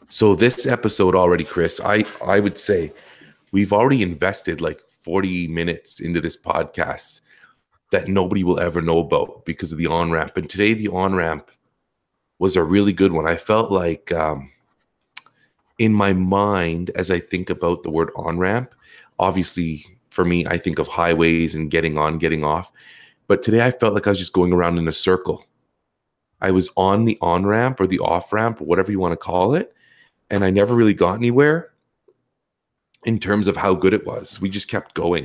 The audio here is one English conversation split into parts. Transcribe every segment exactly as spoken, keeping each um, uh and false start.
So this episode already, Chris, I I would say we've already invested like forty minutes into this podcast that nobody will ever know about because of the on-ramp. And today the on-ramp was a really good one. I felt like um, in my mind, as I think about the word on-ramp, obviously for me, I think of highways and getting on, getting off. But today I felt like I was just going around in a circle. I was on the on-ramp or the off-ramp, or whatever you want to call it, and I never really got anywhere in terms of how good it was. We just kept going.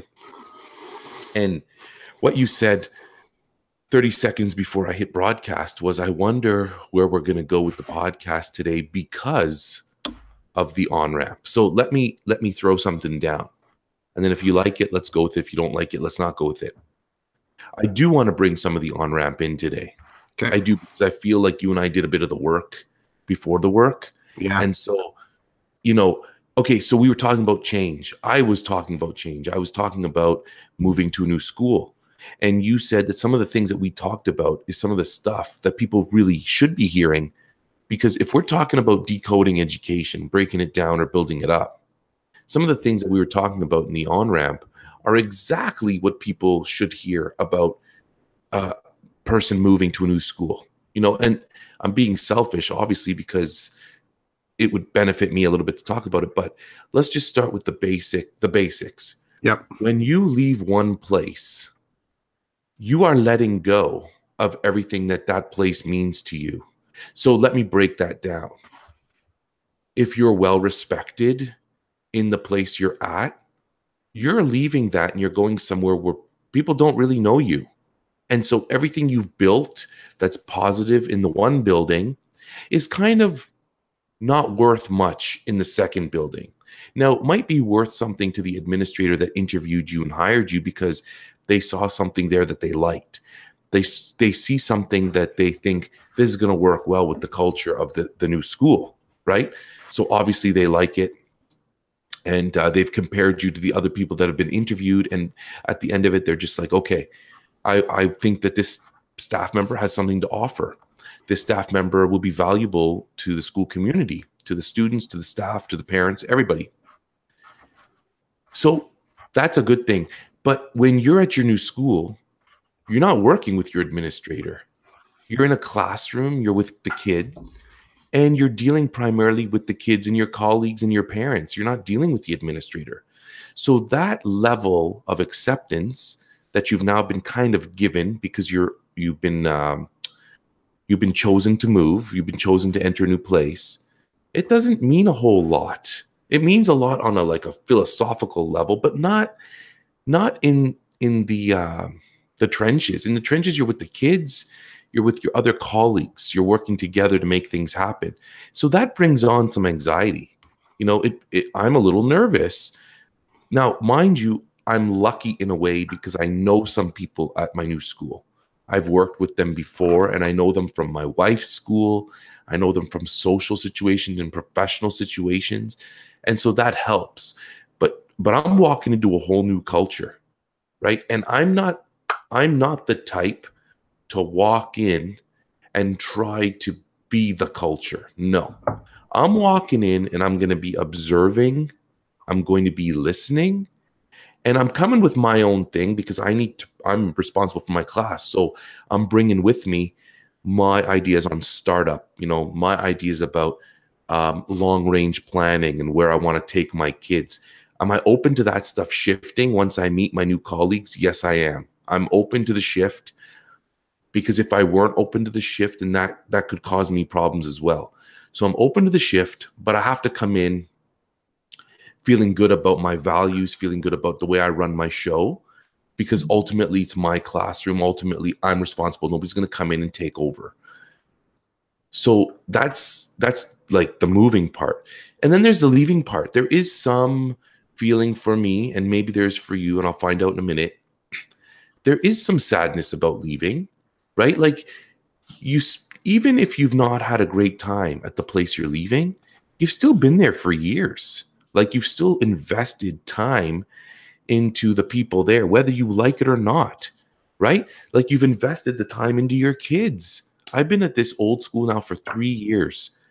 And what you said thirty seconds before I hit broadcast was, I wonder where we're going to go with the podcast today because of the on-ramp. So let me let me throw something down. And then if you like it, let's go with it. If you don't like it, let's not go with it. I do want to bring some of the on-ramp in today. Okay. I do, because I feel like you and I did a bit of the work before the work. Yeah. And so, you know, okay, so we were talking about change. I was talking about change. I was talking about moving to a new school. And you said that some of the things that we talked about is some of the stuff that people really should be hearing. Because if we're talking about decoding education, breaking it down or building it up, some of the things that we were talking about in the on-ramp are exactly what people should hear about a person moving to a new school. You know, and I'm being selfish, obviously, because it would benefit me a little bit to talk about it. But let's just start with the basic, the basics. Yep. When you leave one place, you are letting go of everything that that place means to you. So let me break that down. If you're well respected in the place you're at, you're leaving that and you're going somewhere where people don't really know you. And so everything you've built that's positive in the one building is kind of not worth much in the second building. Now, it might be worth something to the administrator that interviewed you and hired you because they saw something there that they liked. They they see something that they think this is going to work well with the culture of the, the new school, right? So obviously they like it. And uh, they've compared you to the other people that have been interviewed. And at the end of it, they're just like, okay, I, I think that this staff member has something to offer. This staff member will be valuable to the school community, to the students, to the staff, to the parents, everybody. So that's a good thing. But when you're at your new school, you're not working with your administrator. You're in a classroom, you're with the kids, and you're dealing primarily with the kids and your colleagues and your parents. You're not dealing with the administrator. So that level of acceptance that you've now been kind of given because you're you've been um, you've been chosen to move, you've been chosen to enter a new place, it doesn't mean a whole lot. It means a lot on a like a philosophical level, but not not in in the uh, the trenches. In the trenches, you're with the kids, you're with your other colleagues, you're working together to make things happen. So that brings on some anxiety. You know, it, it I'm a little nervous. Now, mind you, I'm lucky in a way because I know some people at my new school. I've worked with them before, and I know them from my wife's school. I know them from social situations and professional situations. And so that helps. But but I'm walking into a whole new culture, right? And I'm not I'm not the type to walk in and try to be the culture. No. I'm walking in and I'm going to be observing. I'm going to be listening. And I'm coming with my own thing because I need to, I'm responsible for my class. So I'm bringing with me my ideas on startup, you know, my ideas about um, long range planning and where I want to take my kids. Am I open to that stuff shifting once I meet my new colleagues? Yes, I am. I'm open to the shift because if I weren't open to the shift, then that, that could cause me problems as well. So I'm open to the shift, but I have to come in feeling good about my values, feeling good about the way I run my show, because ultimately it's my classroom. Ultimately, I'm responsible. Nobody's going to come in and take over. So that's that's like the moving part. And then there's the leaving part. There is some feeling for me, and maybe there's for you, and I'll find out in a minute. There is some sadness about leaving, right? Like you, even if you've not had a great time at the place you're leaving, you've still been there for years. Like you've still invested time into the people there, whether you like it or not, right? Like you've invested the time into your kids. I've been at this old school now for three years.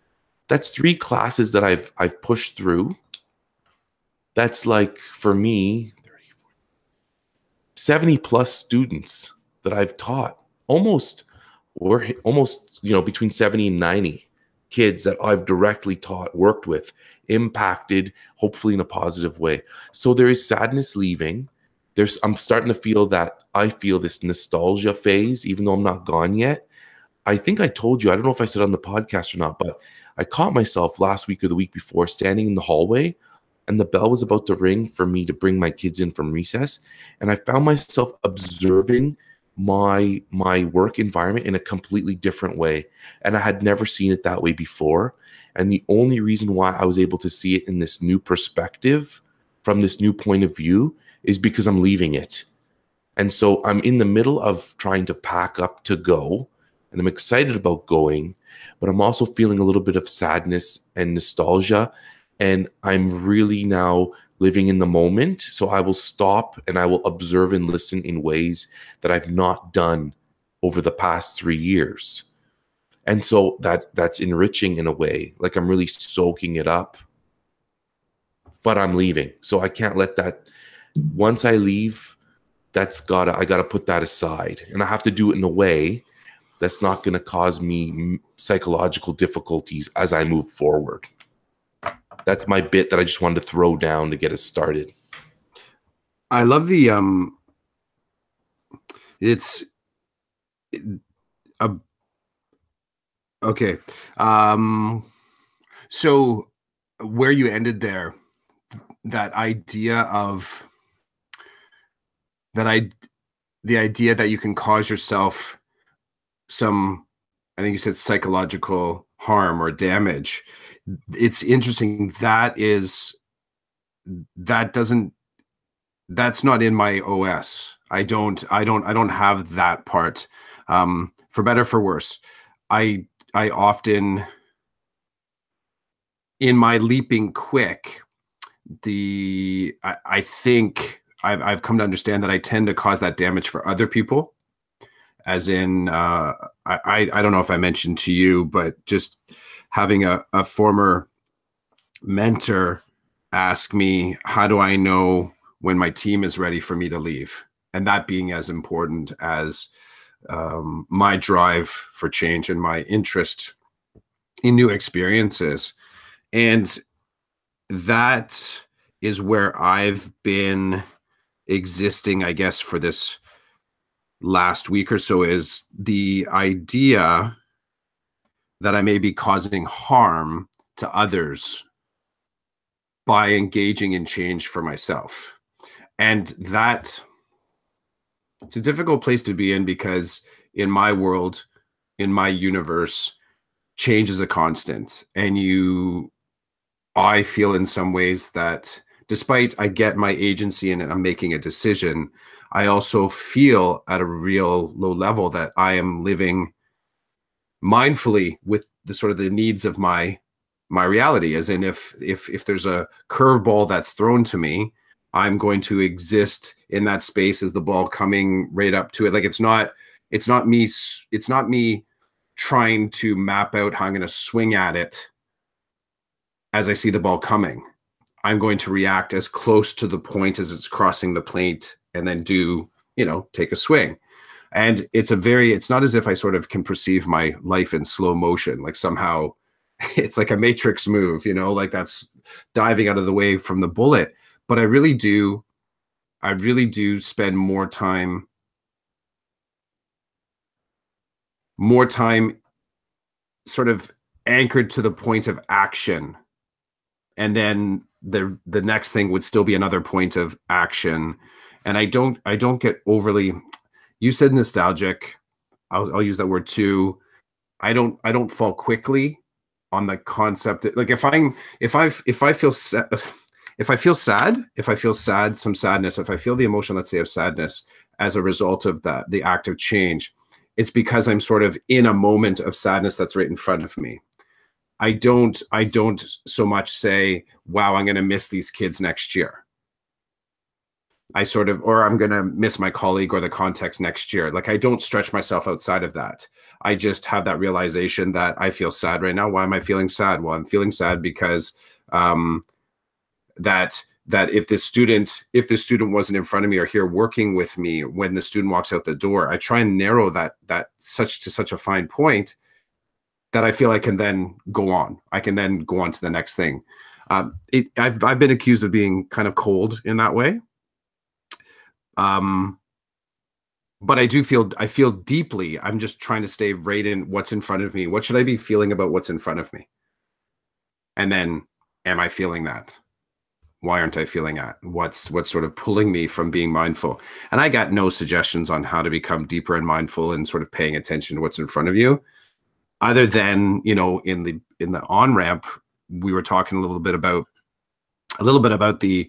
That's three classes that I've I've pushed through. That's like, for me, seventy plus students that I've taught. Almost, or almost, you know, between seventy and ninety kids that I've directly taught, worked with, impacted, hopefully in a positive way. So there is sadness leaving. There's, I'm starting to feel that I feel this nostalgia phase, even though I'm not gone yet. I think I told you, I don't know if I said on the podcast or not, but I caught myself last week or the week before standing in the hallway, and the bell was about to ring for me to bring my kids in from recess. And I found myself observing my my work environment in a completely different way. And I had never seen it that way before. And the only reason why I was able to see it in this new perspective, from this new point of view, is because I'm leaving it. And so I'm in the middle of trying to pack up to go. And I'm excited about going, but I'm also feeling a little bit of sadness and nostalgia. And I'm really now living in the moment. So I will stop and I will observe and listen in ways that I've not done over the past three years. And so that that's enriching in a way. Like, I'm really soaking it up, but I'm leaving. So I can't let that, once I leave, that's gotta, I gotta put that aside. And I have to do it in a way that's not going to cause me psychological difficulties as I move forward. That's my bit that I just wanted to throw down to get us started. I love the, um, it's, a, okay. Um, so where you ended there, that idea of, that I, the idea that you can cause yourself some, I think you said psychological harm or damage. It's interesting. That is, that doesn't, that's not in my O S. I don't, I don't, I don't have that part. Um, for better, for worse. I, I often, in my leaping quick, the, I, I think I've, I've come to understand that I tend to cause that damage for other people. As in, uh, I, I don't know if I mentioned to you, but just having a, a former mentor ask me, how do I know when my team is ready for me to leave? And that being as important as um, my drive for change and my interest in new experiences. And that is where I've been existing, I guess, for this last week or so, is the idea that I may be causing harm to others by engaging in change for myself. And that, it's a difficult place to be in, because in my world, in my universe, change is a constant. And you, I feel in some ways that despite I get my agency and I'm making a decision, I also feel at a real low level that I am living mindfully with the sort of the needs of my my reality. As in, if if if there's a curveball that's thrown to me, I'm going to exist in that space as the ball coming right up to it. Like, it's not it's not me it's not me trying to map out how I'm going to swing at it as I see the ball coming. I'm going to react as close to the point as it's crossing the plate, and then do, you know, take a swing. And it's a very, it's not as if I sort of can perceive my life in slow motion, like somehow it's like a Matrix move, you know, like that's diving out of the way from the bullet. But I really do, I really do spend more time, more time sort of anchored to the point of action. And then the the next thing would still be another point of action. And I don't, I don't get overly, you said nostalgic. I'll, I'll use that word too. I don't, I don't fall quickly on the concept. Like, if I'm, if I, if I feel, sa- if I feel sad, if I feel sad, some sadness, if I feel the emotion, let's say, of sadness as a result of that, the act of change, it's because I'm sort of in a moment of sadness that's right in front of me. I don't, I don't so much say, wow, I'm going to miss these kids next year. I sort of, or I'm going to miss my colleague or the context next year. Like I don't stretch myself outside of that. I just have that realization that I feel sad right now. Why am I feeling sad? Well, I'm feeling sad because um, that that if the student if the student wasn't in front of me or here working with me when the student walks out the door, I try and narrow that that such to such a fine point that I feel I can then go on. I can then go on to the next thing. Um, it, I've I've been accused of being kind of cold in that way. Um, but I do feel I feel deeply. I'm just trying to stay right in what's in front of me. What should I be feeling about what's in front of me? And then, am I feeling that? Why aren't I feeling that? What's what's sort of pulling me from being mindful? And I got no suggestions on how to become deeper and mindful and sort of paying attention to what's in front of you, other than, you know, in the in the on ramp, we were talking a little bit about a little bit about the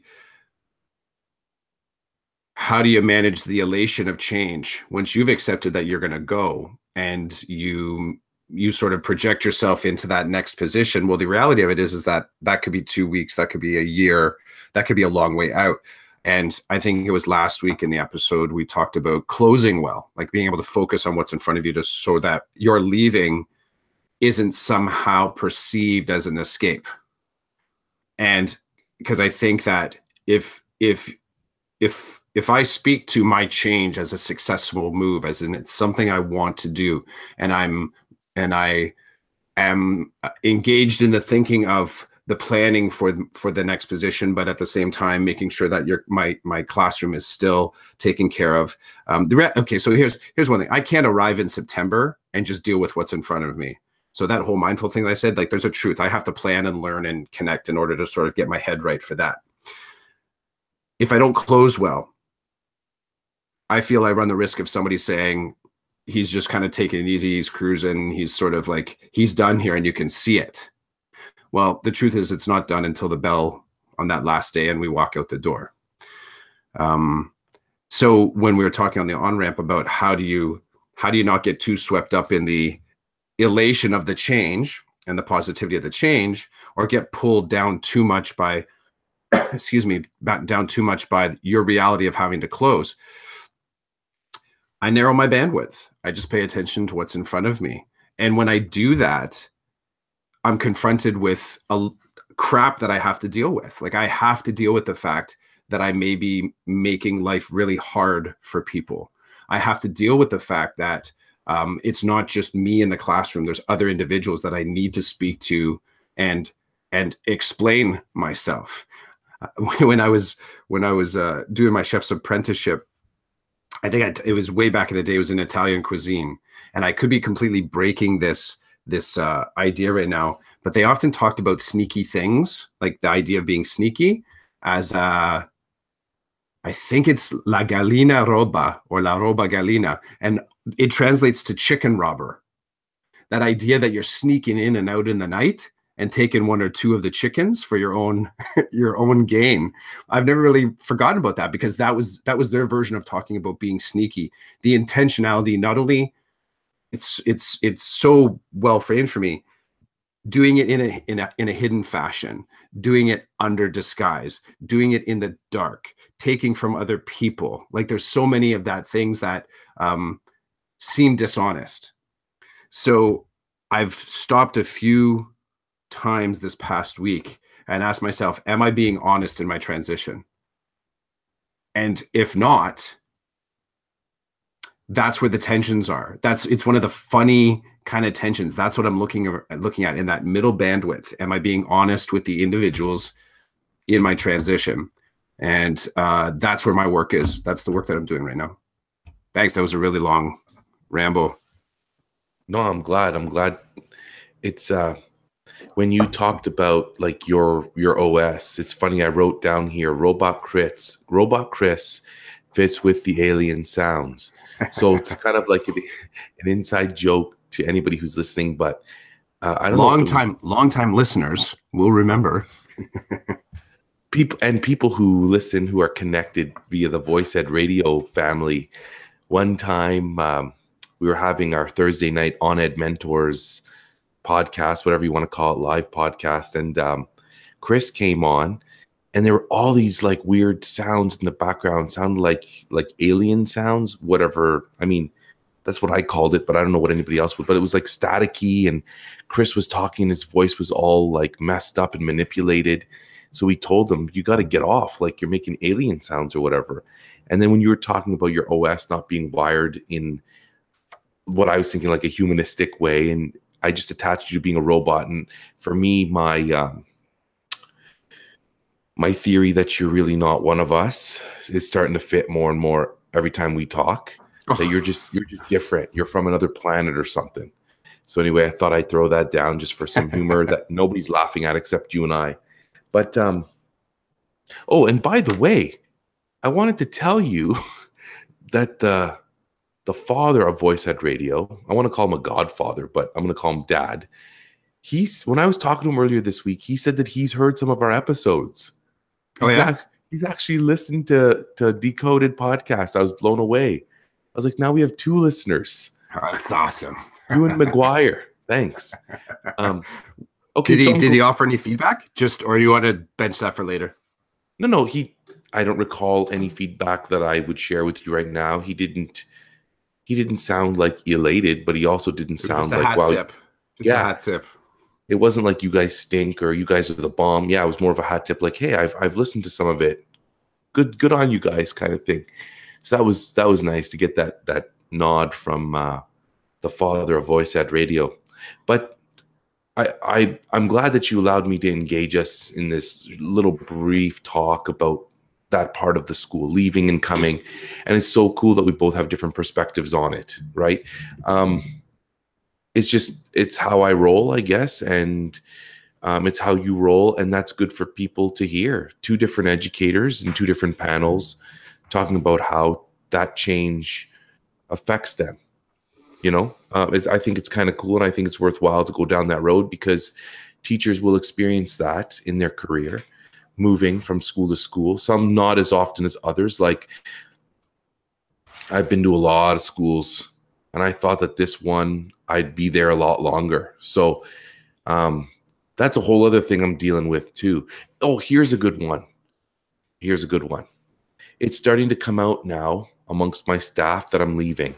how do you manage the elation of change once you've accepted that you're going to go and you you sort of project yourself into that next position. Well, the reality of it is, is that that could be two weeks, that could be a year, that could be a long way out. And I think it was last week in the episode, we talked about closing well, like being able to focus on what's in front of you just so that your leaving isn't somehow perceived as an escape. And because I think that if, if, if, if I speak to my change as a successful move, as in it's something I want to do, and I'm and I am engaged in the thinking of the planning for for the next position, but at the same time making sure that your my my classroom is still taken care of. Um, the re- okay, so here's here's one thing: I can't arrive in September and just deal with what's in front of me. So that whole mindful thing that I said, like, there's a truth. I have to plan and learn and connect in order to sort of get my head right for that. If I don't close well, I feel I run the risk of somebody saying, he's just kind of taking it easy, he's cruising, he's sort of like, he's done here and you can see it. Well, the truth is it's not done until the bell on that last day and we walk out the door. Um, so when we were talking on the on-ramp about how do you, how do you not get too swept up in the elation of the change and the positivity of the change, or get pulled down too much by, excuse me, back down too much by your reality of having to close. I narrow my bandwidth. I just pay attention to what's in front of me. And when I do that, I'm confronted with a crap that I have to deal with. Like I have to deal with the fact that I may be making life really hard for people. I have to deal with the fact that um, it's not just me in the classroom. There's other individuals that I need to speak to and and explain myself. When I was when I was uh, doing my chef's apprenticeship, I think I, it was way back in the day, it was in Italian cuisine. And I could be completely breaking this, this uh, idea right now, but they often talked about sneaky things, like the idea of being sneaky as, uh, I think it's la gallina roba or la roba gallina. And it translates to chicken robber. That idea that you're sneaking in and out in the night and taking one or two of the chickens for your own your own gain. I've never really forgotten about that, because that was that was their version of talking about being sneaky. The intentionality, not only it's it's it's so well framed for me, doing it in a in a in a hidden fashion, doing it under disguise, doing it in the dark, taking from other people. Like there's so many of that things that um, seem dishonest. So I've stopped a few times this past week and asked myself, am I being honest in my transition? And if not, that's where the tensions are. That's it's one of the funny kind of tensions. That's what I'm looking at, looking at in that middle bandwidth. Am I being honest with the individuals in my transition? And uh, that's where my work is. That's the work that I'm doing right now. Thanks. That was a really long ramble. No, I'm glad. I'm glad. It's uh, when you talked about like your your O S. It's funny. I wrote down here, Robot Chris. Robot Chris fits with the alien sounds. So it's kind of like an, an inside joke to anybody who's listening. But uh, I don't long know. time, was, long time listeners will remember. people and people who listen, who are connected via the Voice Ed Radio family. One time. Um, We were having our Thursday night On Ed Mentors podcast, whatever you want to call it, live podcast. And um, Chris came on and there were all these like weird sounds in the background, sounded like like alien sounds, whatever. I mean, that's what I called it, but I don't know what anybody else would. But it was like staticky, and Chris was talking, his voice was all like messed up and manipulated. So we told him, you got to get off, like you're making alien sounds or whatever. And then when you were talking about your O S not being wired in what I was thinking like a humanistic way, and I just attached you to being a robot. And for me, my um, my theory that you're really not one of us is starting to fit more and more every time we talk. Oh. That you're just you're just different. You're from another planet or something. So anyway, I thought I'd throw that down just for some humor that nobody's laughing at except you and I. But um, oh, and by the way, I wanted to tell you that the the father of VoiceHead Radio, I want to call him a godfather, but I'm going to call him Dad. He's when I was talking to him earlier this week, he said that he's heard some of our episodes. Oh he's yeah, act, he's actually listened to to Decoded podcast. I was blown away. I was like, now we have two listeners. Oh, that's awesome. You and McGuire. Thanks. Um, okay. Did he so did he offer any feedback? Just or you want to bench that for later? No, no. He. I don't recall any feedback that I would share with you right now. He didn't. He didn't sound like elated, but he also didn't sound just a like hat wow. Tip. Just yeah, a hat tip. It wasn't like you guys stink or you guys are the bomb. Yeah, it was more of a hat tip, like, hey, I've I've listened to some of it. Good, good on you guys, kind of thing. So that was that was nice to get that that nod from uh, the father of VoiceHead Radio. But I, I I'm glad that you allowed me to engage us in this little brief talk about that part of the school, leaving and coming. And it's so cool that we both have different perspectives on it, right? Um, it's just, it's how I roll, I guess. And um, it's how you roll. And that's good for people to hear. Two different educators and two different panels talking about how that change affects them. You know, uh, it's, I think it's kind of cool. And I think it's worthwhile to go down that road because teachers will experience that in their career, moving from school to school, some not as often as others. Like I've been to a lot of schools and I thought that this one, I'd be there a lot longer. So um, that's a whole other thing I'm dealing with too. Oh, here's a good one. Here's a good one. It's starting to come out now amongst my staff that I'm leaving.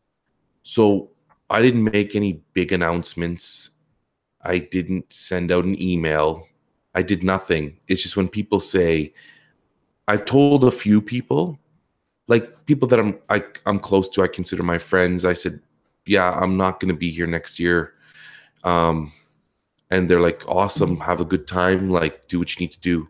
So I didn't make any big announcements. I didn't send out an email. I did nothing. It's just when people say, I've told a few people, like people that I'm I, I'm close to, I consider my friends. I said, yeah, I'm not going to be here next year. Um, and they're like, awesome, have a good time, like do what you need to do.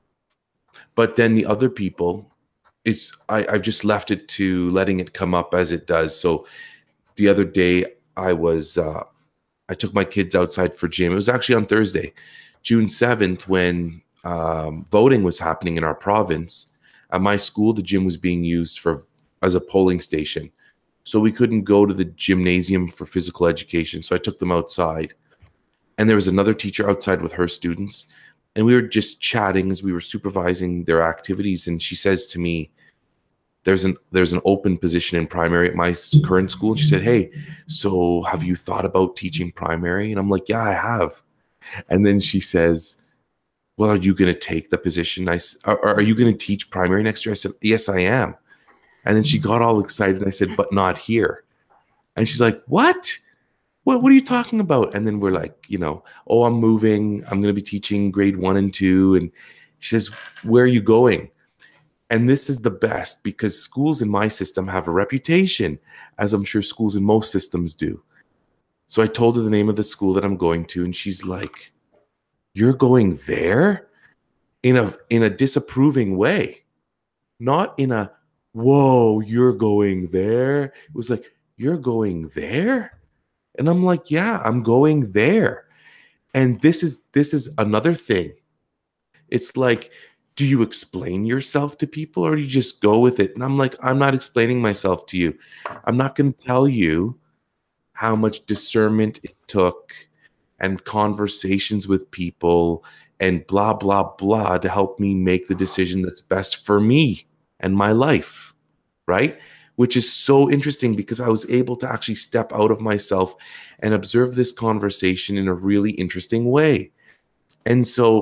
But then the other people, it's I, I've just left it to letting it come up as it does. So the other day I was, uh, I took my kids outside for gym. It was actually on Thursday, June seventh, when um, voting was happening in our province. At my school, the gym was being used for as a polling station. So we couldn't go to the gymnasium for physical education. So I took them outside. And there was another teacher outside with her students. And we were just chatting as we were supervising their activities. And she says to me, there's an there's an open position in primary at my current school. And she said, hey, so have you thought about teaching primary? And I'm like, yeah, I have. And then she says, well, are you going to take the position? I, are, are you going to teach primary next year? I said, yes, I am. And then she got all excited. I said, but not here. And she's like, what? What, what are you talking about? And then we're like, you know, oh, I'm moving. I'm going to be teaching grade one and two. And she says, where are you going? And this is the best because schools in my system have a reputation, as I'm sure schools in most systems do. So I told her the name of the school that I'm going to, and she's like, you're going there? In a in a disapproving way. Not in a, whoa, you're going there. It was like, you're going there? And I'm like, yeah, I'm going there. And this is this is another thing. It's like, do you explain yourself to people or do you just go with it? And I'm like, I'm not explaining myself to you. I'm not going to tell you how much discernment it took and conversations with people and blah, blah, blah to help me make the decision that's best for me and my life, right? Which is so interesting because I was able to actually step out of myself and observe this conversation in a really interesting way. And so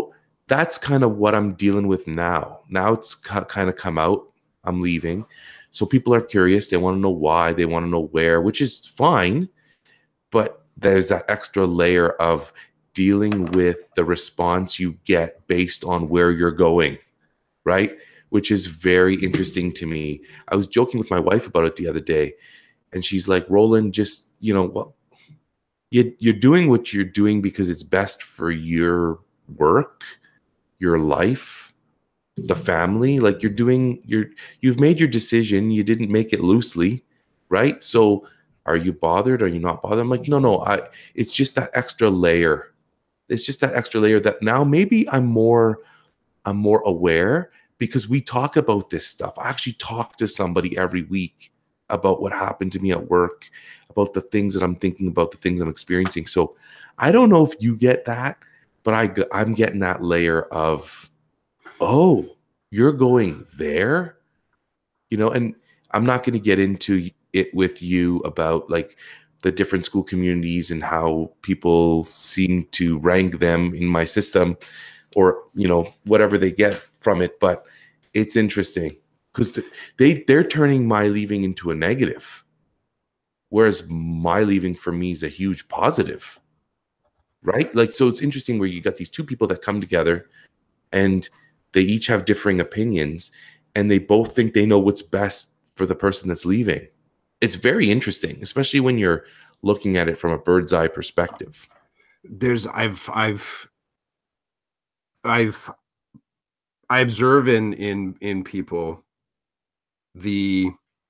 that's kind of what I'm dealing with now. Now it's ca- kind of come out. I'm leaving. So people are curious. They want to know why. They want to know where, which is fine. But there's that extra layer of dealing with the response you get based on where you're going, right? Which is very interesting to me. I was joking with my wife about it the other day, and she's like, Roland, just, you know, well, you, you're doing what you're doing because it's best for your work, your life, the family. Like you're doing, you're, you've made your decision. You didn't make it loosely, right? So are you bothered? Are you not bothered? I'm like, no, no, I, it's just that extra layer. It's just that extra layer that now maybe I'm more, I'm more aware because we talk about this stuff. I actually talk to somebody every week about what happened to me at work, about the things that I'm thinking about, the things I'm experiencing. So I don't know if you get that, but I, I'm getting that layer of, oh, you're going there, you know, and I'm not going to get into it with you about like the different school communities and how people seem to rank them in my system or, you know, whatever they get from it. But it's interesting because they, they're turning my leaving into a negative, whereas my leaving for me is a huge positive, right? Like, so it's interesting where you got these two people that come together and they each have differing opinions and they both think they know what's best for the person that's leaving. It's very interesting, especially when you're looking at it from a bird's eye perspective. There's, I've, I've, I've, I observe in, in, in people the,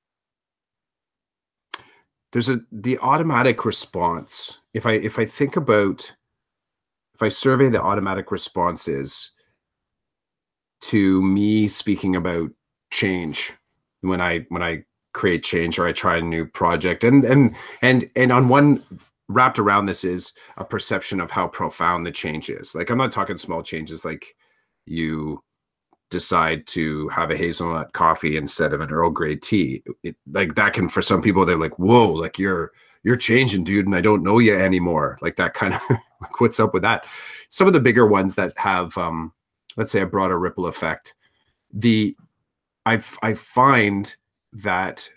there's a, the automatic response. If I, if I think about, if I survey the automatic responses to me speaking about change, when I, when I create change or I try a new project, and, and, and, and on one wrapped around this is a perception of how profound the change is. Like, I'm not talking small changes, like you decide to have a hazelnut coffee instead of an Earl Grey tea. It, like that can, for some people, they're like, whoa, like you're, you're changing, dude. And I don't know you anymore. Like that kind of, like, what's up with that? Some of the bigger ones that have, um, let's say a broader ripple effect. The, I, I find that,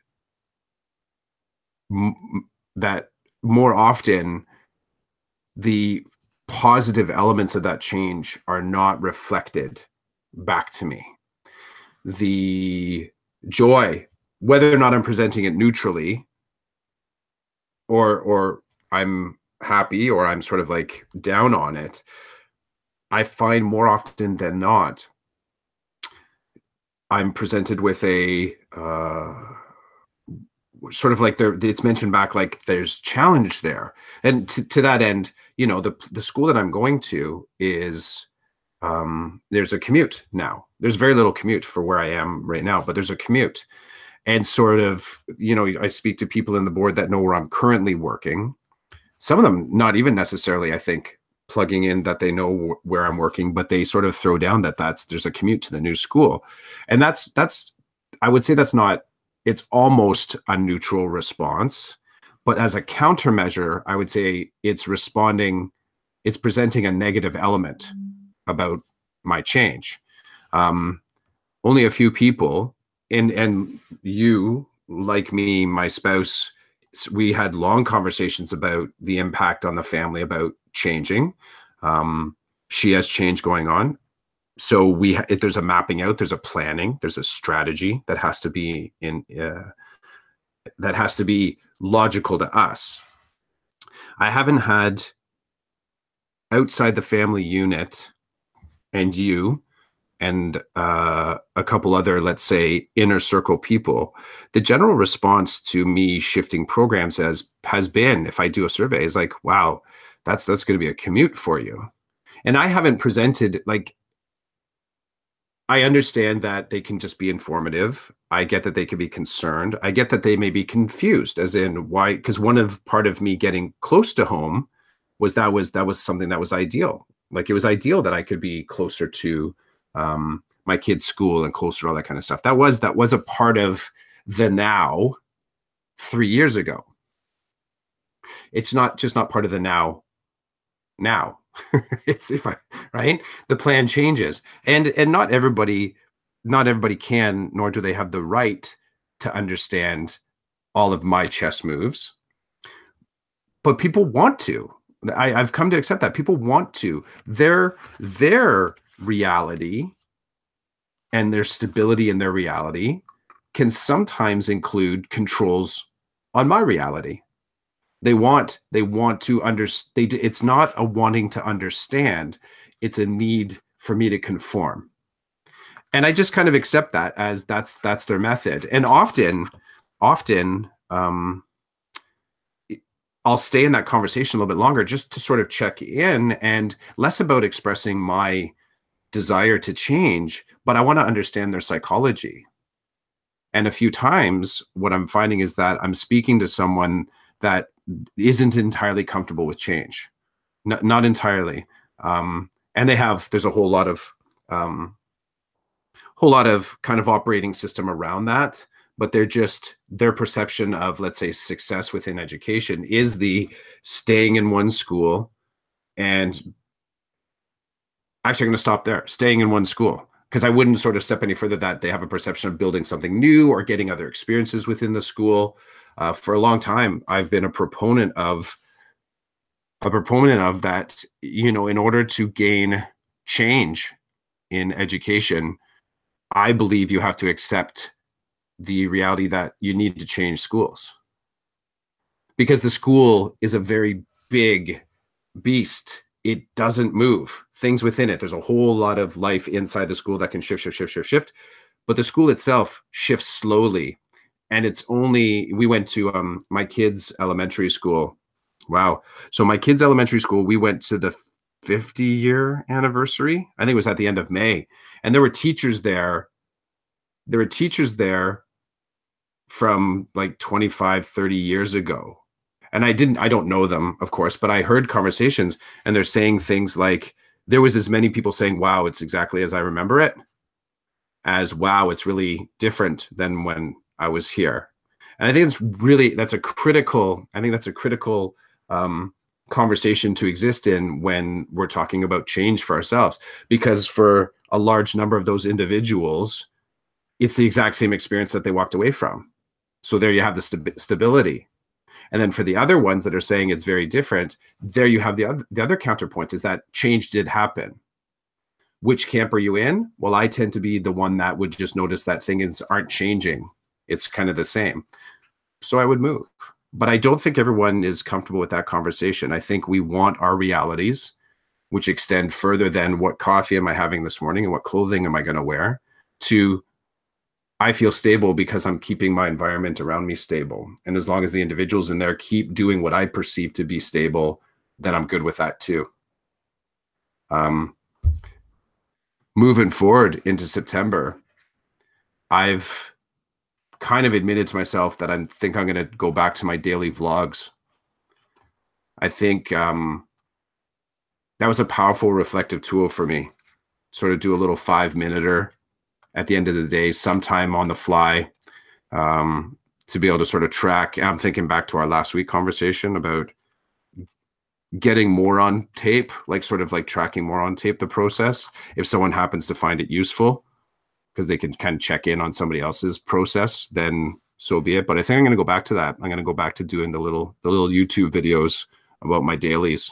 m that more often the positive elements of that change are not reflected back to me. The joy, whether or not I'm presenting it neutrally or, or I'm happy or I'm sort of like down on it, I find more often than not, I'm presented with a, uh, sort of like there, it's mentioned back, like there's challenge there. And to, to that end, you know, the, the school that I'm going to is, um, there's a commute now. There's very little commute for where I am right now, but there's a commute. And sort of, you know, I speak to people in the board that know where I'm currently working. Some of them not even necessarily, I think, plugging in that they know where I'm working, but they sort of throw down that that's, there's a commute to the new school. And that's, that's, I would say that's not, it's almost a neutral response, but as a countermeasure, I would say it's responding, it's presenting a negative element about my change. Um, only a few people, and, and you, like me, my spouse, we had long conversations about the impact on the family about changing. Um, she has change going on. So we, if there's a mapping out, there's a planning, there's a strategy that has to be in, uh, that has to be logical to us. I haven't had outside the family unit and you and uh, a couple other, let's say, inner circle people, the general response to me shifting programs has, has been, if I do a survey, is like, wow, that's, that's going to be a commute for you. And I haven't presented, like, I understand that they can just be informative. I get that they can be concerned. I get that they may be confused, as in why, because one of part of me getting close to home was that was, that was something that was ideal. Like it was ideal that I could be closer to um, my kid's school and closer to all that kind of stuff. That was, that was a part of the now three years ago. It's not just not part of the now now. It's if I right, the plan changes, and and not everybody, not everybody can, nor do they have the right to understand all of my chess moves. But people want to. I, I've come to accept that people want to. Their their reality and their stability in their reality can sometimes include controls on my reality. They want they want to understand. It's not a wanting to understand. It's a need for me to conform. And I just kind of accept that as that's that's their method. And often, often, um, I'll stay in that conversation a little bit longer just to sort of check in, and less about expressing my desire to change, but I want to understand their psychology. And a few times what I'm finding is that I'm speaking to someone that isn't entirely comfortable with change. N- not entirely. Um, and they have, there's a whole lot of, um, whole lot of kind of operating system around that, but they're just, their perception of, let's say, success within education is the staying in one school. And actually I'm going to stop there, staying in one school, because I wouldn't sort of step any further that they have a perception of building something new or getting other experiences within the school. Uh, for a long time, I've been a proponent of a proponent of that, you know, in order to gain change in education, I believe you have to accept the reality that you need to change schools, because the school is a very big beast. It doesn't move. Things within it, there's a whole lot of life inside the school that can shift, shift, shift, shift, shift. But the school itself shifts slowly. And it's only, we went to um, my kids' elementary school. Wow. So my kids' elementary school, we went to the fifty year anniversary. I think it was at the end of May. And there were teachers there. There were teachers there from like twenty-five, thirty years ago. And I didn't, I don't know them, of course, but I heard conversations and they're saying things like, there was as many people saying, wow, it's exactly as I remember it, as wow, it's really different than when I was here. And I think it's really, that's a critical, I think that's a critical um, conversation to exist in when we're talking about change for ourselves, because for a large number of those individuals, it's the exact same experience that they walked away from. So there you have the st- stability. And then for the other ones that are saying it's very different, there you have the other, the other counterpoint is that change did happen. Which camp are you in? Well, I tend to be the one that would just notice that things aren't changing. It's kind of the same. So I would move. But I don't think everyone is comfortable with that conversation. I think we want our realities, which extend further than what coffee am I having this morning and what clothing am I going to wear, to I feel stable because I'm keeping my environment around me stable. And as long as the individuals in there keep doing what I perceive to be stable, then I'm good with that too. Um, moving forward into September, I've kind of admitted to myself that I think I'm going to go back to my daily vlogs. I think um, that was a powerful reflective tool for me. Sort of do a little five minuter at the end of the day, sometime on the fly, um, to be able to sort of track. And I'm thinking back to our last week conversation about getting more on tape, like sort of like tracking more on tape the process, if someone happens to find it useful, because they can kind of check in on somebody else's process, then so be it. But I think I'm going to go back to that. I'm going to go back to doing the little the little YouTube videos about my dailies.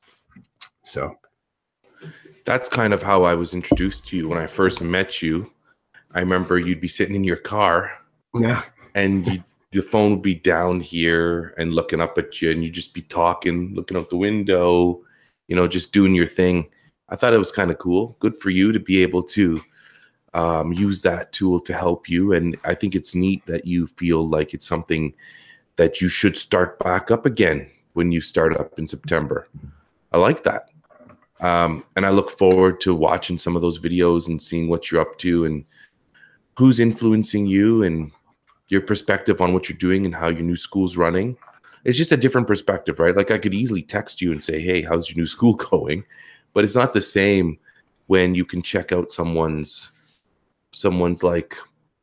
So that's kind of how I was introduced to you when I first met you. I remember you'd be sitting in your car, yeah, and you, the phone would be down here and looking up at you, and you'd just be talking, looking out the window, you know, just doing your thing. I thought it was kind of cool. Good for you to be able to um, use that tool to help you. And I think it's neat that you feel like it's something that you should start back up again when you start up in September. I like that. Um, and I look forward to watching some of those videos and seeing what you're up to and who's influencing you and your perspective on what you're doing and how your new school's running. It's just a different perspective, right? Like I could easily text you and say, hey, how's your new school going? But it's not the same when you can check out someone's, someone's like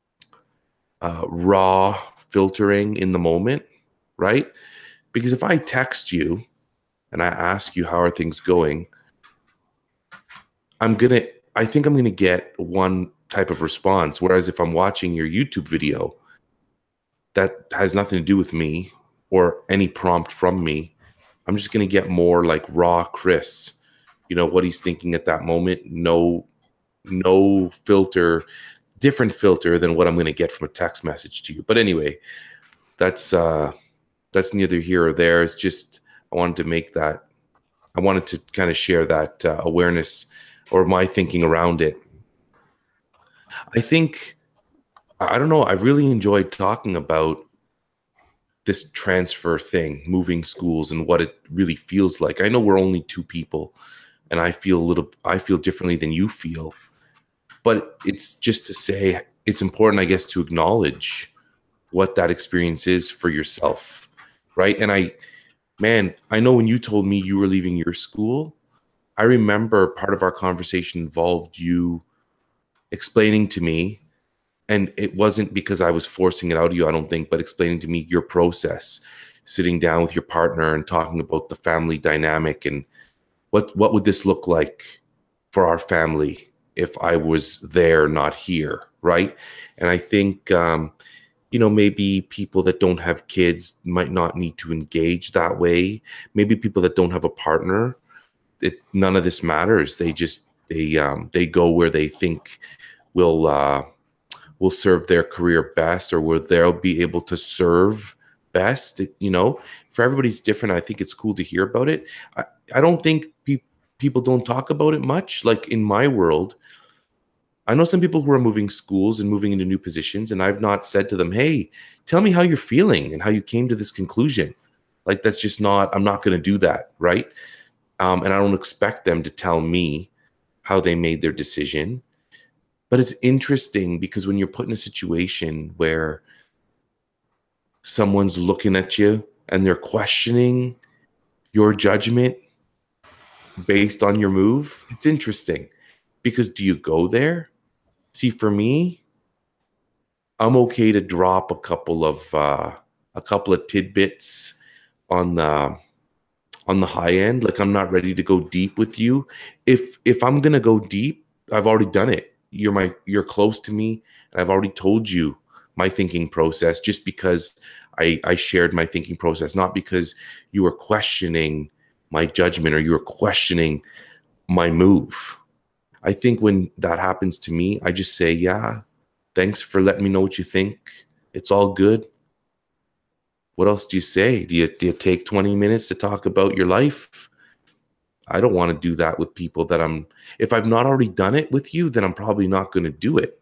uh, raw filtering in the moment, right? Because if I text you and I ask you, how are things going? I'm gonna I think I'm gonna get one type of response. Whereas if I'm watching your YouTube video that has nothing to do with me or any prompt from me, I'm just gonna get more like raw Chris, you know, what he's thinking at that moment. No, no filter, different filter than what I'm gonna get from a text message to you. But anyway, that's uh that's neither here or there. It's just I wanted to make that I wanted to kind of share that uh, awareness or my thinking around it. I think, I don't know, I really enjoyed talking about this transfer thing, moving schools and what it really feels like. I know we're only two people and I feel a little, I feel differently than you feel, but it's just to say it's important, I guess, to acknowledge what that experience is for yourself, right? And I, man, I know when you told me you were leaving your school, I remember part of our conversation involved you explaining to me, and it wasn't because I was forcing it out of you, I don't think, but explaining to me your process, sitting down with your partner and talking about the family dynamic and what what would this look like for our family if I was there, not here, right? And I think, um, you know, maybe people that don't have kids might not need to engage that way. Maybe people that don't have a partner, it, none of this matters. They just they um, they go where they think will uh, will serve their career best, or where they'll be able to serve best. It, you know, for everybody's different. I think it's cool to hear about it. I, I don't think pe- people don't talk about it much. Like in my world, I know some people who are moving schools and moving into new positions, and I've not said to them, hey, tell me how you're feeling and how you came to this conclusion. Like, that's just not, I'm not going to do that, right? Um, and I don't expect them to tell me how they made their decision. But it's interesting because when you're put in a situation where someone's looking at you and they're questioning your judgment based on your move, it's interesting because do you go there? See, for me, I'm okay to drop a couple of uh, a couple of tidbits on the on the high end. Like, I'm not ready to go deep with you. If if I'm gonna go deep, I've already done it. You're my you're close to me, and I've already told you my thinking process. Just because I I shared my thinking process, not because you were questioning my judgment or you were questioning my move. I think when that happens to me, I just say, yeah, thanks for letting me know what you think. It's all good. What else do you say? Do you, do you take twenty minutes to talk about your life? I don't want to do that with people that I'm, if I've not already done it with you, then I'm probably not going to do it.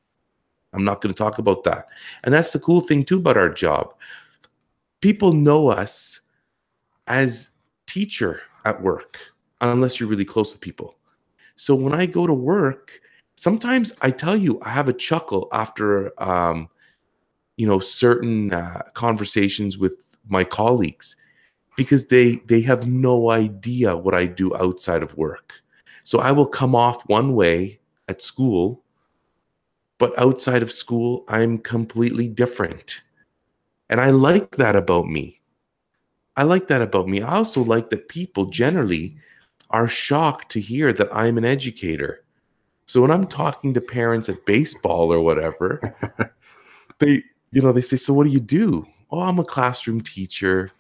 I'm not going to talk about that. And that's the cool thing too about our job. People know us as teacher at work, unless you're really close with people. So when I go to work, sometimes I tell you, I have a chuckle after, um, you know, certain uh, conversations with my colleagues because they they have no idea what I do outside of work. So I will come off one way at school, but outside of school, I'm completely different. And I like that about me. I like that about me. I also like that people generally are shocked to hear that I'm an educator. So when I'm talking to parents at baseball or whatever, they, you know, they say, so what do you do? Oh, I'm a classroom teacher.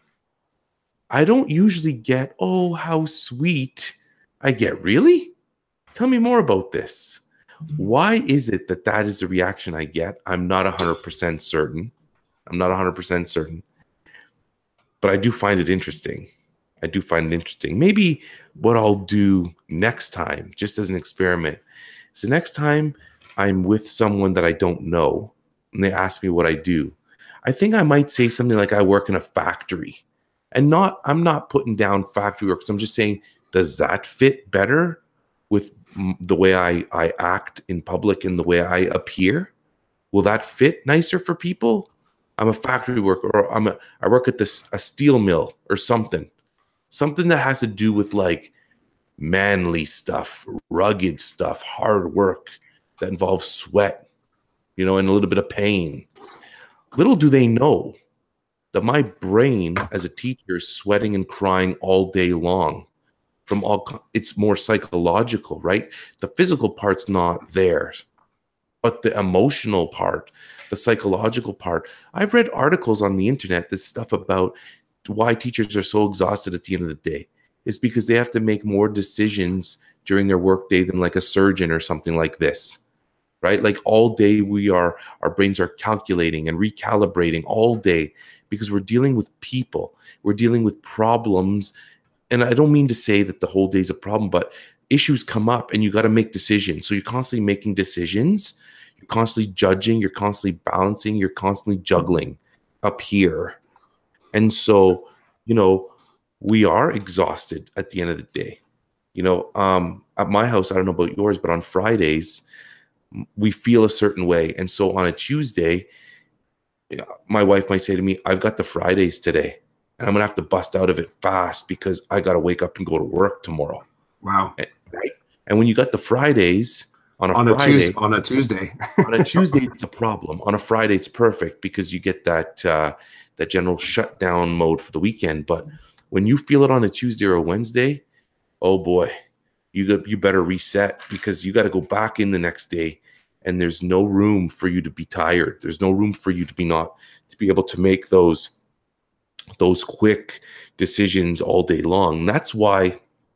I don't usually get, oh, how sweet. I get, really? Tell me more about this. Why is it that that is the reaction I get? I'm not one hundred percent certain. I'm not one hundred percent certain. But I do find it interesting. I do find it interesting. Maybe what I'll do next time, just as an experiment, is the next time I'm with someone that I don't know and they ask me what I do, I think I might say something like I work in a factory. And not, I'm not putting down factory work. I'm just saying, does that fit better with the way I, I act in public and the way I appear? Will that fit nicer for people? I'm a factory worker, or I'm a, I work at this a steel mill or something. Something that has to do with like manly stuff, rugged stuff, hard work that involves sweat, you know, and a little bit of pain. Little do they know that my brain as a teacher is sweating and crying all day long from all, it's more psychological, right? The physical part's not there, but the emotional part, the psychological part. I've read articles on the internet, this stuff about why teachers are so exhausted at the end of the day. It's because they have to make more decisions during their workday than like a surgeon or something like this, right? Like all day we are, our brains are calculating and recalibrating all day because we're dealing with people. We're dealing with problems. And I don't mean to say that the whole day is a problem, but issues come up and you got to make decisions. So you're constantly making decisions. You're constantly judging. You're constantly balancing. You're constantly juggling up here. And so, you know, we are exhausted at the end of the day. You know, um, at my house, I don't know about yours, but on Fridays, we feel a certain way. And so on a Tuesday, my wife might say to me, I've got the Fridays today, and I'm going to have to bust out of it fast because I got to wake up and go to work tomorrow. Wow. And, right? And when you got the Fridays on a on Friday, a Tuesday, on a Tuesday, on a Tuesday, it's a problem. On a Friday, it's perfect because you get that, uh, that general shutdown mode for the weekend. But when you feel it on a Tuesday or a Wednesday, oh boy, you got, you better reset because you got to go back in the next day, and there's no room for you to be tired. There's no room for you to be not to be able to make those those quick decisions all day long. That's why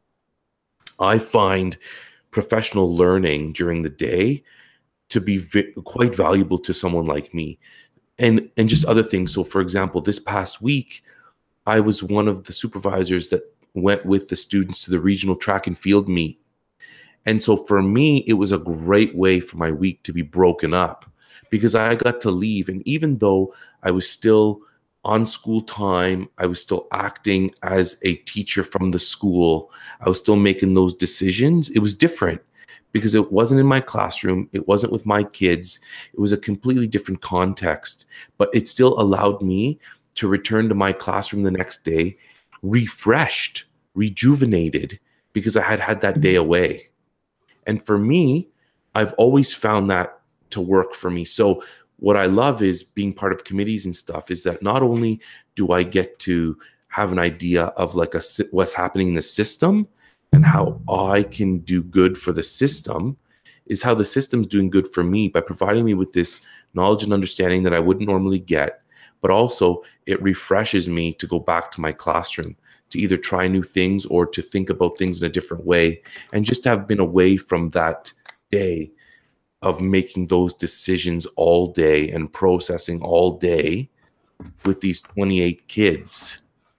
I find professional learning during the day to be vi- quite valuable to someone like me, and and just other things. So, for example, this past week, I was one of the supervisors that went with the students to the regional track and field meet. And so for me, it was a great way for my week to be broken up because I got to leave. And even though I was still on school time, I was still acting as a teacher from the school, I was still making those decisions. It was different because it wasn't in my classroom. It wasn't with my kids. It was a completely different context, but it still allowed me to return to my classroom the next day refreshed, rejuvenated, because I had had that day away. And for me, I've always found that to work for me. So what I love is being part of committees and stuff is that not only do I get to have an idea of like a what's happening in the system and how I can do good for the system, is how the system's doing good for me by providing me with this knowledge and understanding that I wouldn't normally get. But also it refreshes me to go back to my classroom, to either try new things or to think about things in a different way, and just to have been away from that day of making those decisions all day and processing all day with these twenty-eight kids.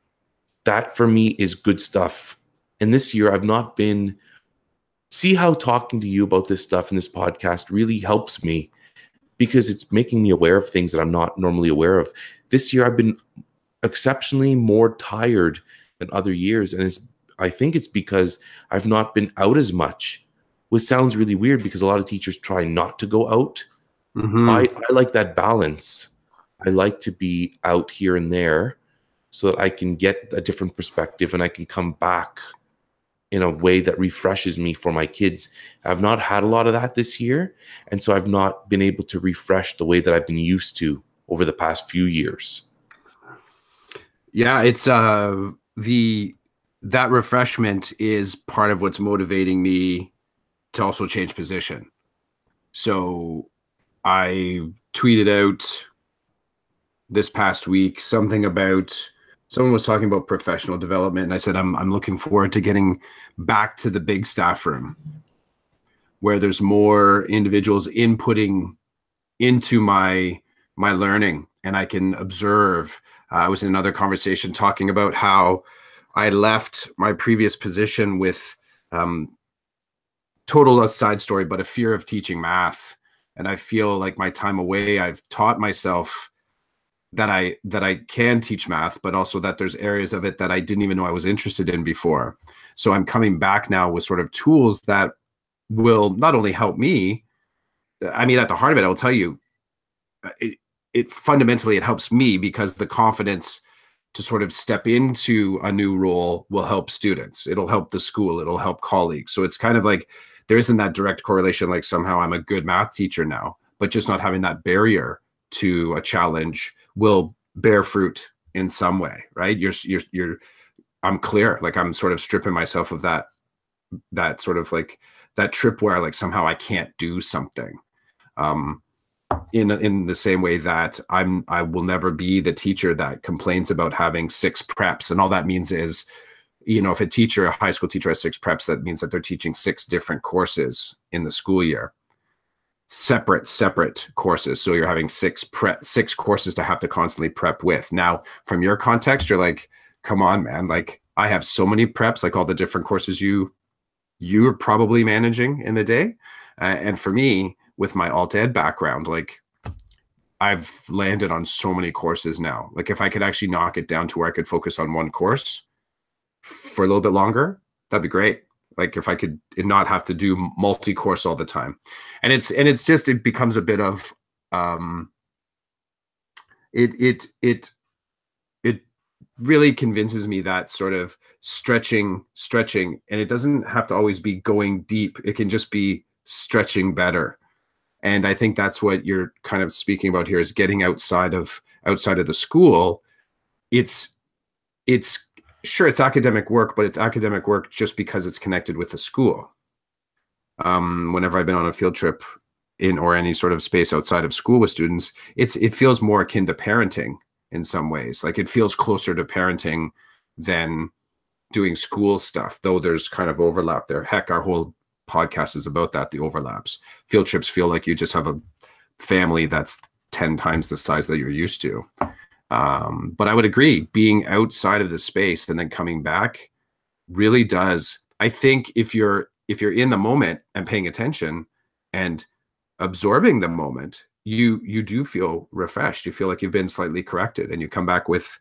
That for me is good stuff. And this year I've not been, see how talking to you about this stuff in this podcast really helps me because it's making me aware of things that I'm not normally aware of. This year I've been exceptionally more tired than other years. And it's, I think it's because I've not been out as much, which sounds really weird because a lot of teachers try not to go out. Mm-hmm. I, I like that balance. I like to be out here and there so that I can get a different perspective and I can come back in a way that refreshes me for my kids. I've not had a lot of that this year. And so I've not been able to refresh the way that I've been used to over the past few years. Yeah, it's uh, the that refreshment is part of what's motivating me to also change position. So I tweeted out this past week something about, someone was talking about professional development, and I said, I'm I'm looking forward to getting back to the big staff room where there's more individuals inputting into my my learning, and I can observe. Uh, I was in another conversation talking about how I left my previous position with um, total side story, but a fear of teaching math. And I feel like my time away, I've taught myself that I that I can teach math, but also that there's areas of it that I didn't even know I was interested in before. So I'm coming back now with sort of tools that will not only help me, I mean, at the heart of it, I'll tell you, it, it fundamentally, it helps me because the confidence to sort of step into a new role will help students. It'll help the school. It'll help colleagues. So it's kind of like, there isn't that direct correlation, like somehow I'm a good math teacher now, but just not having that barrier to a challenge will bear fruit in some way, right? You're, you're, you're, I'm clear. Like I'm sort of stripping myself of that, that sort of like that tripwire, like somehow I can't do something. Um, in in the same way that I'm I will never be the teacher that complains about having six preps, and all that means is, you know, if a teacher, a high school teacher has six preps, that means that they're teaching six different courses in the school year. Separate, separate courses. So you're having six prep, six courses to have to constantly prep with. Now, from your context, you're like, come on, man. Like I have so many preps, like all the different courses you, you're probably managing in the day. Uh, and for me, with my alt ed background, like I've landed on so many courses now. Like if I could actually knock it down to where I could focus on one course for a little bit longer, that'd be great. Like if I could not have to do multi-course all the time. And it's, and it's just, it becomes a bit of, um, it, it, it, it really convinces me that sort of stretching, stretching, and it doesn't have to always be going deep. It can just be stretching better. And I think that's what you're kind of speaking about here, is getting outside of, outside of the school. It's, it's, sure, it's academic work, but it's academic work just because it's connected with the school. Um, whenever I've been on a field trip in or any sort of space outside of school with students, it's it feels more akin to parenting in some ways. Like it feels closer to parenting than doing school stuff, though there's kind of overlap there. Heck, our whole podcast is about that, the overlaps. Field trips feel like you just have a family that's ten times the size that you're used to. Um, but I would agree, being outside of the space and then coming back really does. I think if you're if you're in the moment and paying attention and absorbing the moment, you you do feel refreshed. You feel like you've been slightly corrected, and you come back with,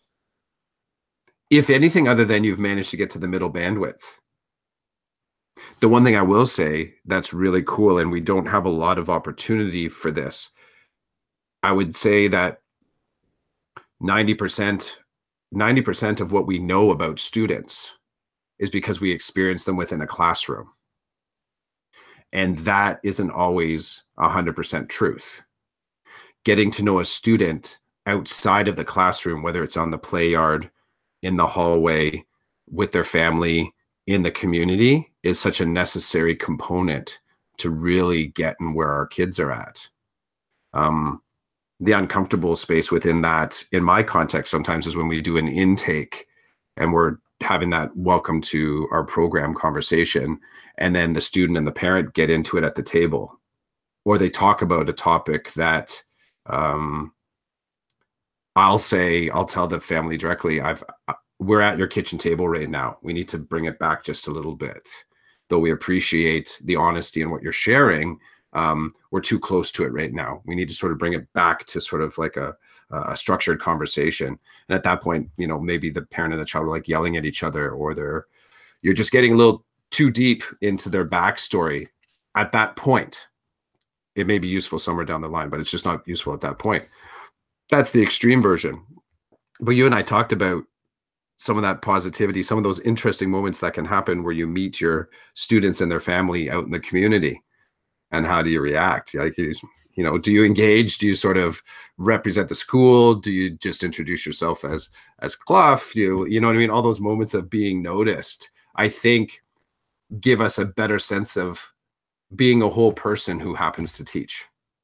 if anything other than you've managed to get to the middle bandwidth. The one thing I will say that's really cool, and we don't have a lot of opportunity for this, I would say that ninety percent, ninety percent of what we know about students is because we experience them within a classroom. And that isn't always one hundred percent truth. Getting to know a student outside of the classroom, whether it's on the play yard, in the hallway, with their family, in the community, is such a necessary component to really getting where our kids are at. Um, the uncomfortable space within that, in my context, sometimes is when we do an intake and we're having that welcome to our program conversation, and then the student and the parent get into it at the table, or they talk about a topic that um, I'll say, I'll tell the family directly, I've, we're at your kitchen table right now. We need to bring it back just a little bit. Though we appreciate the honesty and what you're sharing, um, we're too close to it right now. We need to sort of bring it back to sort of like a, a structured conversation. And at that point, you know, maybe the parent and the child are like yelling at each other, or they're, you're just getting a little too deep into their backstory. At that point, it may be useful somewhere down the line, but it's just not useful at that point. That's the extreme version. But you and I talked about some of that positivity, some of those interesting moments that can happen where you meet your students and their family out in the community. And how do you react? Like, you know, do you engage? Do you sort of represent the school? Do you just introduce yourself as as Clough? You, you know what I mean? All those moments of being noticed, I think, give us a better sense of being a whole person who happens to teach.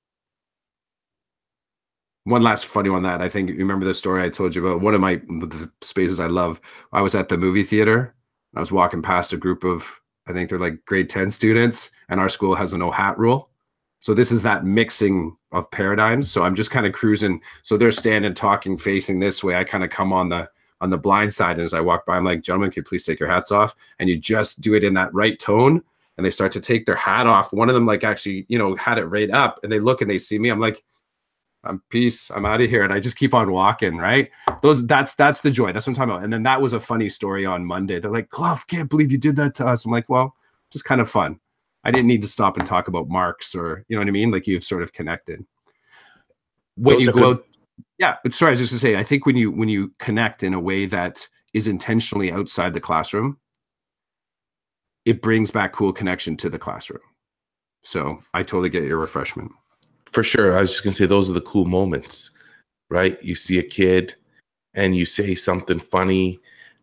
One last funny one that I think you remember the story I told you about. One of my the spaces I love. I was at the movie theater. I was walking past a group of, I think they're like grade ten students, and our school has a no hat rule. So this is that mixing of paradigms. So I'm just kind of cruising. So they're standing, talking, facing this way. I kind of come on the on the blind side, and as I walk by, I'm like, gentlemen, can you please take your hats off? And you just do it in that right tone, and they start to take their hat off. One of them like actually, you know, had it right up, and they look and they see me. I'm like, I'm peace. I'm out of here. And I just keep on walking, right? Those, that's, that's the joy. That's what I'm talking about. And then that was a funny story on Monday. They're like, Clough, can't believe you did that to us. I'm like, well, just kind of fun. I didn't need to stop and talk about Marx, or, you know what I mean? Like, you've sort of connected. When Those you go, out, yeah, but sorry, I was just gonna say, I think when you, when you connect in a way that is intentionally outside the classroom, it brings back cool connection to the classroom. So I totally get your refreshment. For sure. I was just going to say, those are the cool moments, right? You see a kid and you say something funny,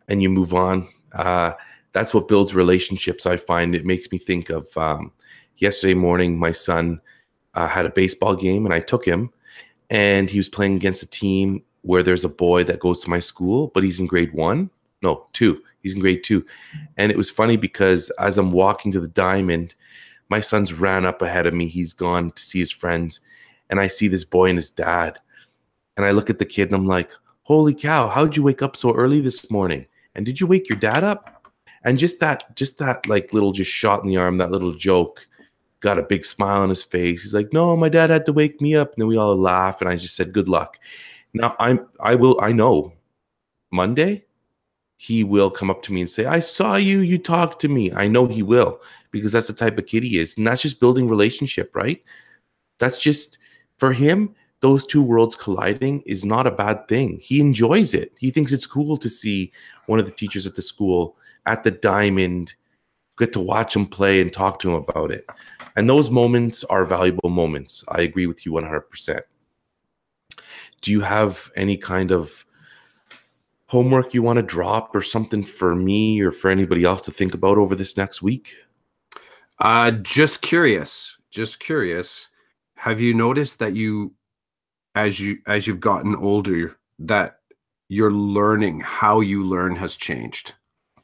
and you move on. Uh, that's what builds relationships. I find it makes me think of um, yesterday morning. My son uh, had a baseball game, and I took him, and he was playing against a team where there's a boy that goes to my school, but he's in grade one. No, two. He's in grade two. And it was funny because as I'm walking to the diamond, my son's ran up ahead of me. He's gone to see his friends. And I see this boy and his dad. And I look at the kid and I'm like, holy cow, how'd you wake up so early this morning? And did you wake your dad up? And just that, just that like little just shot in the arm, that little joke got a big smile on his face. He's like, no, my dad had to wake me up. And then we all laugh. And I just said, good luck. Now I'm, I will, I know Monday, he will come up to me and say, I saw you, you talked to me. I know he will, because that's the type of kid he is. And that's just building relationship, right? That's just, for him, those two worlds colliding is not a bad thing. He enjoys it. He thinks it's cool to see one of the teachers at the school at the diamond, get to watch him play and talk to him about it. And those moments are valuable moments. I agree with you one hundred percent. Do you have any kind of homework you want to drop or something for me or for anybody else to think about over this next week? Uh, just curious, just curious. Have you noticed that you, as you, as you've gotten older, that your learning, how you learn has changed?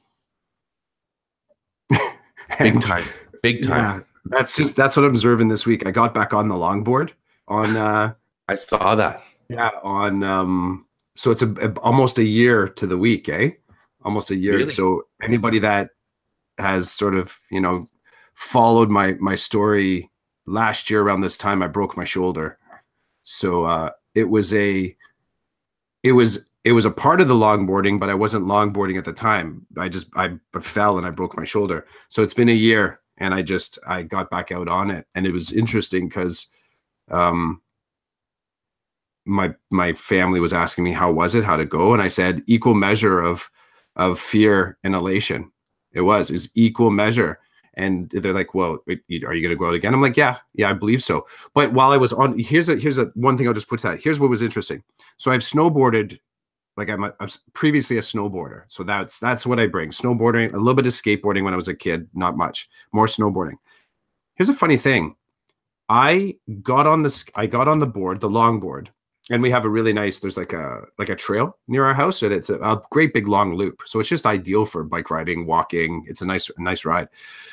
Big time, big time. Yeah, that's just, that's what I'm observing this week. I got back on the longboard on, uh, I saw that. Yeah. On, um, so it's a, a, almost a year to the week, eh? Almost a year. Really? So anybody that has sort of, you know, followed my, my story last year around this time, I broke my shoulder. So, uh, it was a, it was, it was a part of the longboarding, but I wasn't longboarding at the time. I just, I fell and I broke my shoulder. So it's been a year and I just, I got back out on it. And it was interesting because, um, my my family was asking me how was it, how to go, and I said equal measure of of fear and elation. It was is equal measure, and they're like, "Well, are you going to go out again?" I'm like, "Yeah, yeah, I believe so." But while I was on, here's a here's a one thing I'll just put to that. Here's what was interesting. So I've snowboarded, like I'm, a, I'm previously a snowboarder, so that's that's what I bring. Snowboarding, a little bit of skateboarding when I was a kid, not much. More snowboarding. Here's a funny thing. I got on this. I got on the board, the longboard. And we have a really nice, there's like a like a trail near our house, and it's a, a great big long loop. So it's just ideal for bike riding, walking. It's a nice, a nice ride.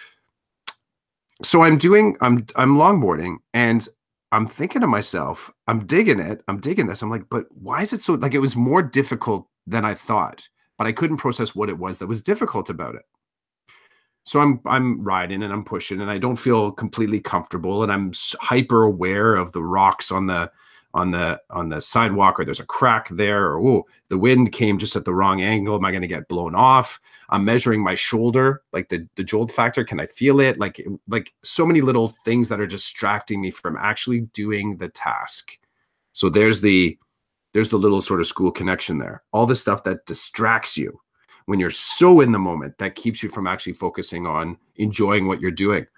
So I'm doing, I'm I'm longboarding, and I'm thinking to myself, I'm digging it, I'm digging this. I'm like, but why is it so, like it was more difficult than I thought, but I couldn't process what it was that was difficult about it. So I'm I'm riding and I'm pushing, and I don't feel completely comfortable, and I'm hyper aware of the rocks on the on the on the sidewalk, or there's a crack there, or oh, the wind came just at the wrong angle. Am I going to get blown off? I'm measuring my shoulder, like the the jolt factor. Can I feel it? Like like so many little things that are distracting me from actually doing the task. So there's the there's the little sort of school connection there. All the stuff that distracts you when you're so in the moment, that keeps you from actually focusing on enjoying what you're doing.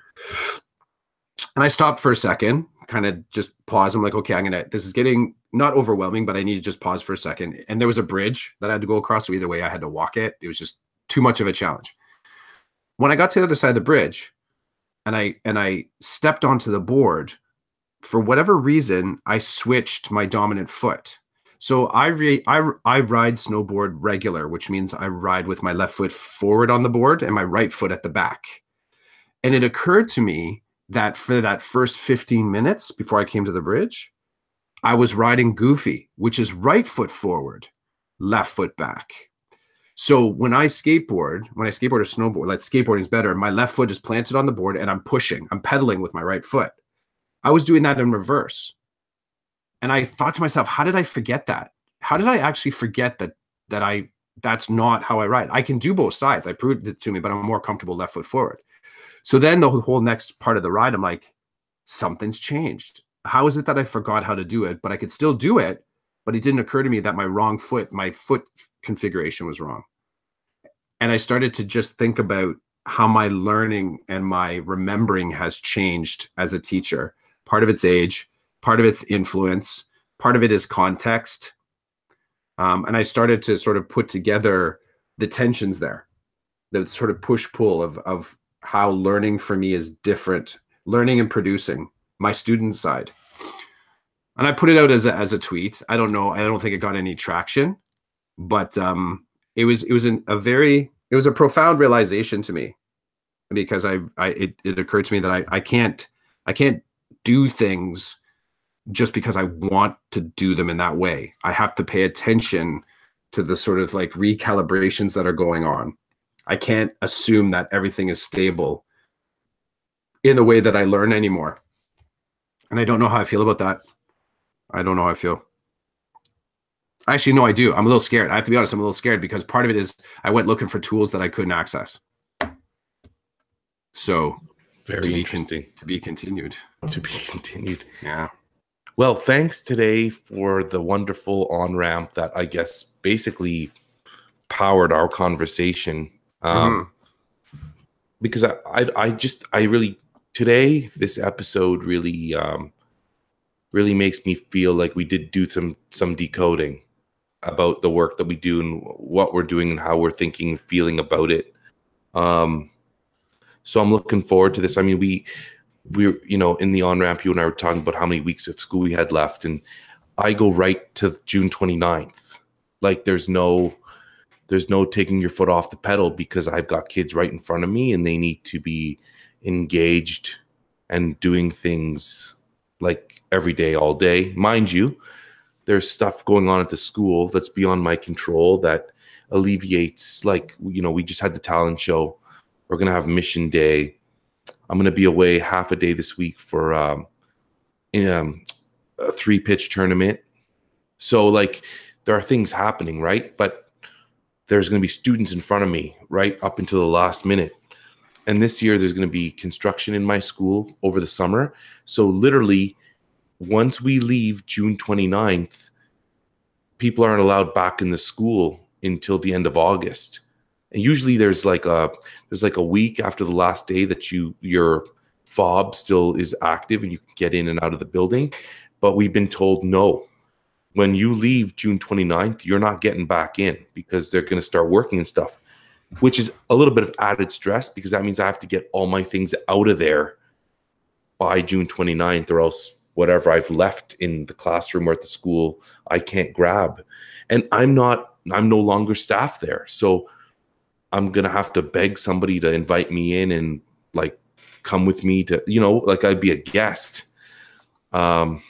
And I stopped for a second, kind of just pause. I'm like, okay, I'm going to, this is getting not overwhelming, but I need to just pause for a second. And there was a bridge that I had to go across. So either way, I had to walk it. It was just too much of a challenge. When I got to the other side of the bridge and I, and I stepped onto the board, for whatever reason, I switched my dominant foot. So I, re, I, I ride snowboard regular, which means I ride with my left foot forward on the board and my right foot at the back. And it occurred to me that for that first fifteen minutes before I came to the bridge, I was riding goofy, which is right foot forward, left foot back. So when I skateboard, when I skateboard or snowboard, like skateboarding is better, my left foot is planted on the board and I'm pushing, I'm pedaling with my right foot. I was doing that in reverse. And I thought to myself, how did I forget that? How did I actually forget that, that I, that's not how I ride? I can do both sides. I proved it to me, but I'm more comfortable left foot forward. So then the whole next part of the ride, I'm like, something's changed. How is it that I forgot how to do it, but I could still do it, but it didn't occur to me that my wrong foot, my foot configuration was wrong. And I started to just think about how my learning and my remembering has changed as a teacher. Part of it's age, part of it's influence, part of it is context. Um, and I started to sort of put together the tensions there, the sort of push pull of of how learning for me is different, learning and producing, my student side. And I put it out as a, as a tweet. I don't know. I don't think it got any traction, but um, it was it was an, a very it was a profound realization to me, because I I it, it occurred to me that I I can't I can't do things just because I want to do them in that way. I have to pay attention to the sort of like recalibrations that are going on. I can't assume that everything is stable in the way that I learn anymore. And I don't know how I feel about that. I don't know how I feel. Actually, no, I do. I'm a little scared. I have to be honest. I'm a little scared because part of it is I went looking for tools that I couldn't access. So very to interesting. Be con- to be continued. To be continued. Yeah. Well, thanks today for the wonderful on-ramp that I guess basically powered our conversation. Um, mm-hmm. Because I, I, I just, I really, today, this episode really, um, really makes me feel like we did do some, some decoding about the work that we do and what we're doing and how we're thinking, feeling about it. Um, so I'm looking forward to this. I mean, we, we, you know, in the on-ramp, you and I were talking about how many weeks of school we had left, and I go right to June twenty-ninth. Like there's no, there's no taking your foot off the pedal, because I've got kids right in front of me and they need to be engaged and doing things like every day, all day. Mind you, there's stuff going on at the school that's beyond my control that alleviates, like, you know, we just had the talent show. We're going to have mission day. I'm going to be away half a day this week for um, in, um, a three pitch tournament. So like there are things happening, right? But there's going to be students in front of me right up until the last minute. And this year there's going to be construction in my school over the summer. So literally once we leave June twenty-ninth, people aren't allowed back in the school until the end of August. And usually there's like a there's like a week after the last day that you your fob still is active and you can get in and out of the building. But we've been told no. When you leave June twenty-ninth, you're not getting back in because they're going to start working and stuff, which is a little bit of added stress because that means I have to get all my things out of there by June twenty-ninth, or else whatever I've left in the classroom or at the school, I can't grab. And I'm not, I'm no longer staff there. So I'm going to have to beg somebody to invite me in and like come with me to, you know, like I'd be a guest. Um,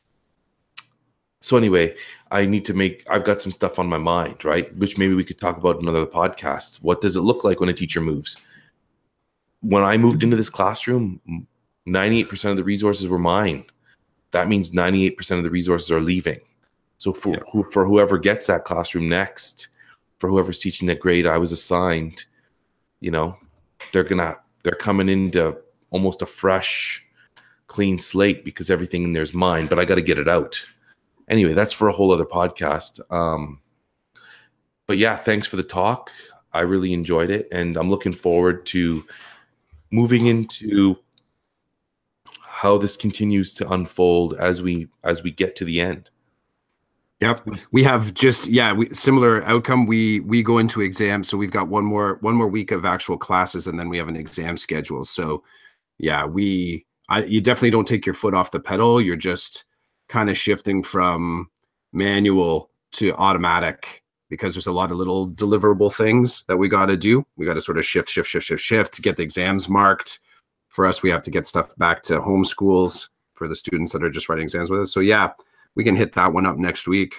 so anyway, I need to make, I've got some stuff on my mind, right? Which maybe we could talk about in another podcast. What does it look like when a teacher moves? When I moved into this classroom, ninety-eight percent of the resources were mine. That means ninety-eight percent of the resources are leaving. So for, yeah. who, for whoever gets that classroom next, for whoever's teaching that grade I was assigned, you know, they're gonna they're coming into almost a fresh, clean slate because everything in there is mine, but I got to get it out. Anyway, that's for a whole other podcast. Um, but yeah, thanks for the talk. I really enjoyed it, and I'm looking forward to moving into how this continues to unfold as we as we get to the end. Yep, we have just yeah, we, similar outcome. We we go into exam, so we've got one more one more week of actual classes, and then we have an exam schedule. So yeah, we I, you definitely don't take your foot off the pedal. You're just kind of shifting from manual to automatic because there's a lot of little deliverable things that we got to do. We got to sort of shift, shift, shift, shift, shift to get the exams marked. For us, we have to get stuff back to home schools for the students that are just writing exams with us. So yeah, we can hit that one up next week.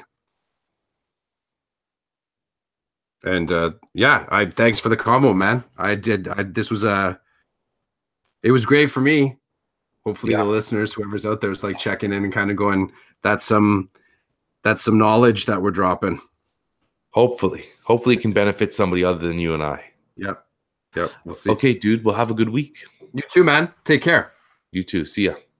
And uh, yeah, I thanks for the combo, man. I did. I, this was a. It was great for me. Hopefully, yeah. The listeners, whoever's out there, is like checking in and kind of going, "That's some, that's some knowledge that we're dropping." Hopefully, hopefully, it can benefit somebody other than you and I. Yep. Yep. We'll see. Okay, dude. Well, have a good week. You too, man. Take care. You too. See ya.